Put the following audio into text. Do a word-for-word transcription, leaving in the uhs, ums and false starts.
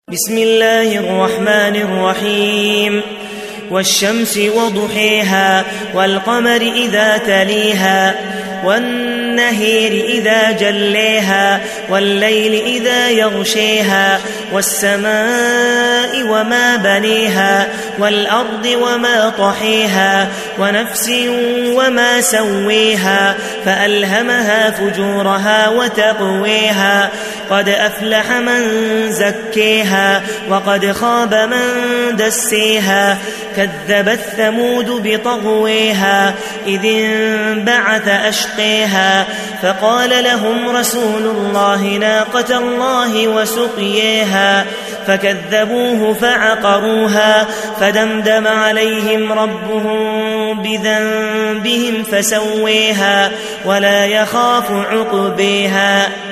بسم الله الرحمن الرحيم والشمس وضحيها والقمر إذا تليها والنهير إذا جليها والليل إذا يغشيها والسماء وما بنيها والأرض وما طحيها ونفس وما سويها فألهمها فجورها وتقويها قد أفلح من زكيها وقد خاب من دسيها كذبت ثمود بطغويها إذ انبعث أشقيها فقال لهم رسول الله ناقة الله وسقيها فكذبوه فعقروها فدمدم عليهم ربهم بذنبهم فسويها ولا يخاف عقبيها.